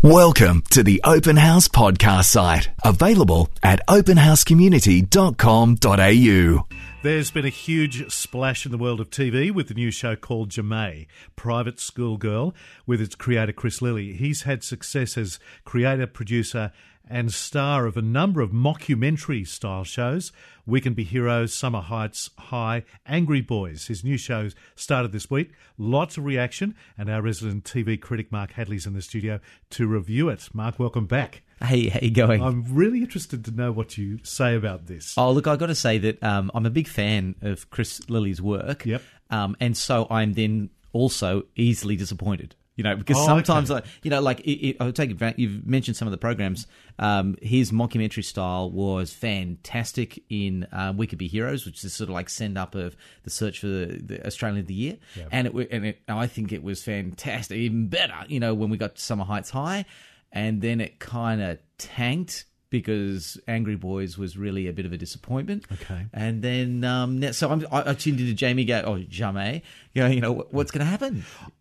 Welcome to the Open House podcast site, available at openhousecommunity.com.au. There's been a huge splash in the world of TV with the new show called Ja'mie, Private School Girl, with its creator Chris Lilley. He's had success as creator, producer and star of a number of mockumentary-style shows: We Can Be Heroes, Summer Heights High, Angry Boys. His new show started this week. Lots of reaction, and our resident TV critic Mark Hadley's in the studio to review it. Mark, welcome back. Hey, how you going? I'm really interested to know what you say about this. Oh, look, I've got to say that I'm a big fan of Chris Lilley's work. Yep. And so I'm then also easily disappointed. You know, because sometimes, I'll take advantage. You've mentioned some of the programs. His mockumentary style was fantastic in We Could Be Heroes, which is sort of like send up of the search for the Australian of the Year. Yep. And I think it was fantastic, even better, you know, when we got to Summer Heights High. And then it kind of tanked because Angry Boys was really a bit of a disappointment. Okay. And then, so I tuned into Ja'mie, you know, what's going to happen?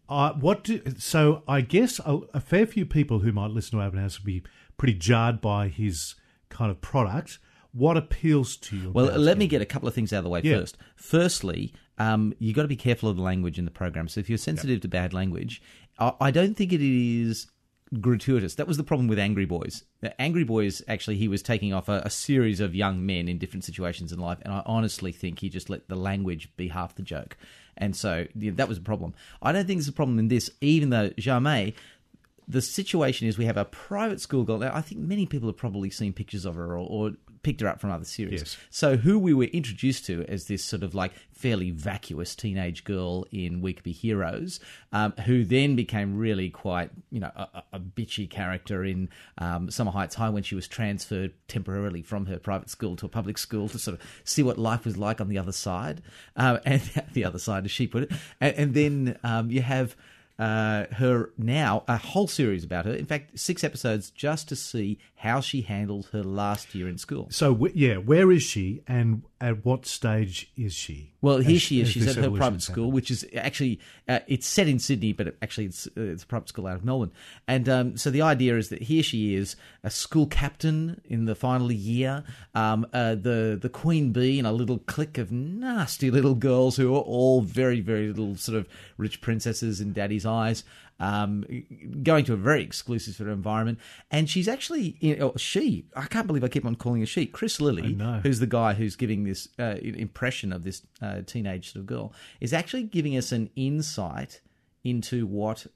So I guess a fair few people who might listen to Open House would be pretty jarred by his kind of product. What appeals to you? Well, let me get a couple of things out of the way first. Firstly, you've got to be careful of the language in the program. So if you're sensitive to bad language, I don't think it is gratuitous. That was the problem with Angry Boys. Angry Boys, actually, he was taking off a series of young men in different situations in life, and I honestly think he just let the language be half the joke. And so that was a problem. I don't think there's a problem in this, even though Ja'mie, the situation is we have a private school girl. Now, I think many people have probably seen pictures of her or picked her up from other series. Yes. So who we were introduced to as this sort of like fairly vacuous teenage girl in We Could Be Heroes, who then became really quite, you know, a bitchy character in Summer Heights High when she was transferred temporarily from her private school to a public school to sort of see what life was like on the other side, and the other side, as she put it. And then you have her now, a whole series about her. In fact, 6 episodes just to see how she handled her last year in school. So, where is she and at what stage is she? Well, here she is. She's at her private school, which is actually, it's set in Sydney, but it's a private school out of Melbourne. And so the idea is that here she is, a school captain in the final year, the queen bee in a little clique of nasty little girls who are all very, very little sort of rich princesses in daddy's eyes, going to a very exclusive sort of environment. And she's actually, I can't believe I keep on calling her she, Chris Lilley, who's the guy who's giving this impression of this teenage sort of girl, is actually giving us an insight into what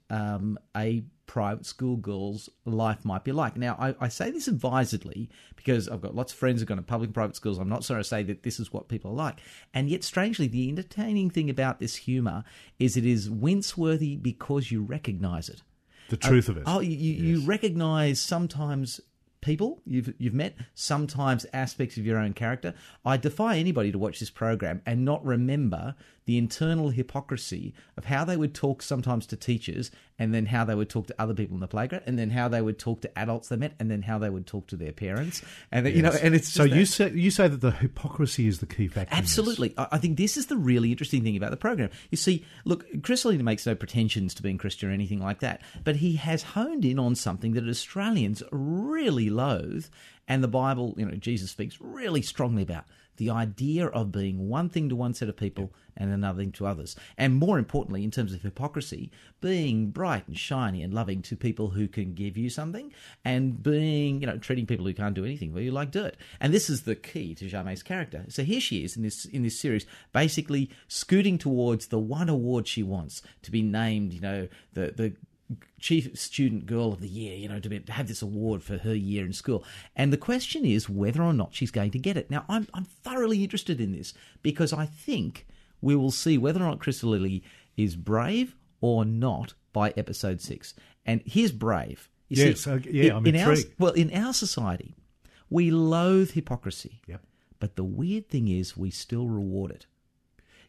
a private school girl's life might be like. Now, I say this advisedly because I've got lots of friends who've gone to public and private schools. I'm not sorry to say that this is what people are like. And yet, strangely, the entertaining thing about this humour is it is wince-worthy because you recognise it. The truth of it. You recognise sometimes people you've met, sometimes aspects of your own character. I defy anybody to watch this program and not remember the internal hypocrisy of how they would talk sometimes to teachers, and then how they would talk to other people in the playground, and then how they would talk to adults they met, and then how they would talk to their parents. And you know, and it's so you say that the hypocrisy is the key factor. Absolutely. I think this is the really interesting thing about the program. You see, look, Chris Lilley makes no pretensions to being Christian or anything like that, but he has honed in on something that Australians really loathe, and the Bible, you know, Jesus speaks really strongly about: the idea of being one thing to one set of people and another thing to others. And more importantly, in terms of hypocrisy, being bright and shiny and loving to people who can give you something, and being, you know, treating people who can't do anything for you like dirt. And this is the key to Ja'mie's character. So here she is in this series, basically scooting towards the one award she wants, to be named, you know, the Chief Student Girl of the Year, you know, to have this award for her year in school. And the question is whether or not she's going to get it. Now, I'm thoroughly interested in this because I think we will see whether or not Chris Lilley is brave or not by episode 6. And here's brave. You see, I'm intrigued. In our society, we loathe hypocrisy. Yep. But the weird thing is we still reward it.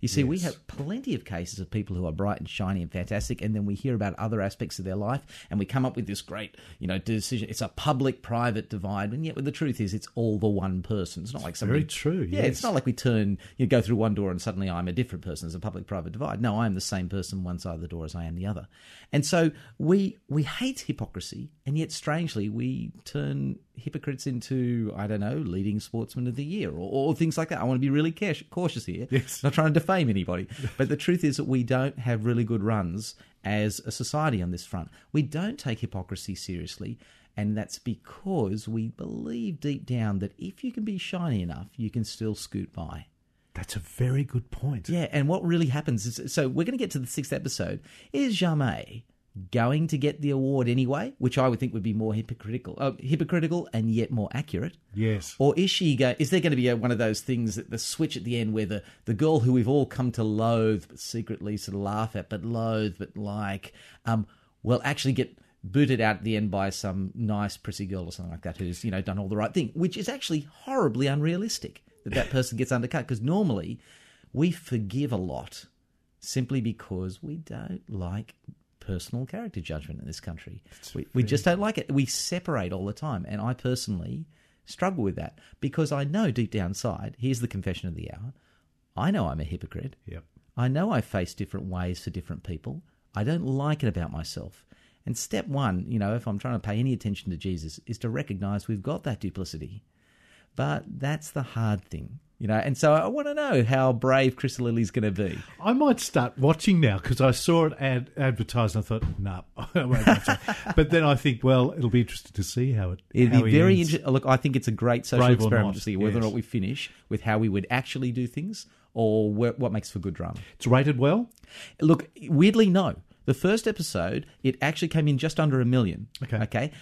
You see, we Yes. have plenty of cases of people who are bright and shiny and fantastic, and then we hear about other aspects of their life, and we come up with this great, decision. It's a public-private divide, and yet the truth is it's all the one person. It's not like somebody... Very true, Yeah, yes. it's not like we go through one door and suddenly I'm a different person. There's a public-private divide. No, I'm the same person one side of the door as I am the other. And so we hate hypocrisy, and yet strangely we turn hypocrites into, I don't know, leading sportsman of the year or things like that. I want to be really cautious here. Yes. Not trying to defame anybody. But the truth is that we don't have really good runs as a society on this front. We don't take hypocrisy seriously, and that's because we believe deep down that if you can be shiny enough, you can still scoot by. That's a very good point. Yeah, and what really happens is, so we're going to get to the 6th episode. Is Jamais going to get the award anyway, which I would think would be more hypocritical and yet more accurate? Yes. Or is there going to be one of those things, that the switch at the end where the girl who we've all come to loathe, but secretly sort of laugh at, but loathe, but like, will actually get booted out at the end by some nice prissy girl or something like that who's, done all the right thing, which is actually horribly unrealistic that person gets undercut, because normally we forgive a lot simply because we don't like personal character judgment in this country. We just don't like it. We separate all the time, and I personally struggle with that because I know deep down inside, here's the confession of the hour, I know I'm a hypocrite. Yep. I know I face different ways for different people. I don't like it about myself. And step one, if I'm trying to pay any attention to Jesus, is to recognise we've got that duplicity. But that's the hard thing, And so I want to know how brave Chris Lilley's going to be. I might start watching now because I saw it advertised and I thought, no, I won't watch it. But then I think, well, it'll be interesting to see how It'd be very ends. interesting. Look, I think it's a great social Brave or experiment not, to see whether or yes. not we finish with how we would actually do things or what makes for good drama. It's rated well? Look, weirdly, no. The first episode, it actually came in just under 1 million. Okay.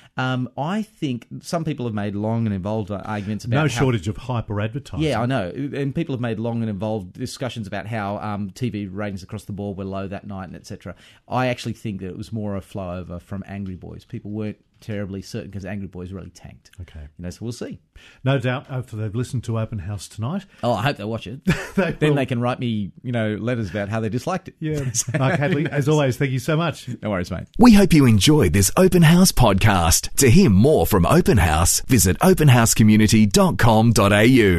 I think some people have made long and involved arguments about No shortage of hyper advertising. Yeah, I know. And people have made long and involved discussions about how TV ratings across the board were low that night and etc. I actually think that it was more a flow over from Angry Boys. People weren't terribly certain because Angry Boys really tanked. Okay. So we'll see. No doubt after they've listened to Open House tonight. Oh, I hope they watch it. They Then will. they can write me, letters about how they disliked it. Yeah. Mark Hadley, as always, thank you so much. No worries, mate. We hope you enjoyed this Open House podcast. To hear more from Open House, visit openhousecommunity.com.au.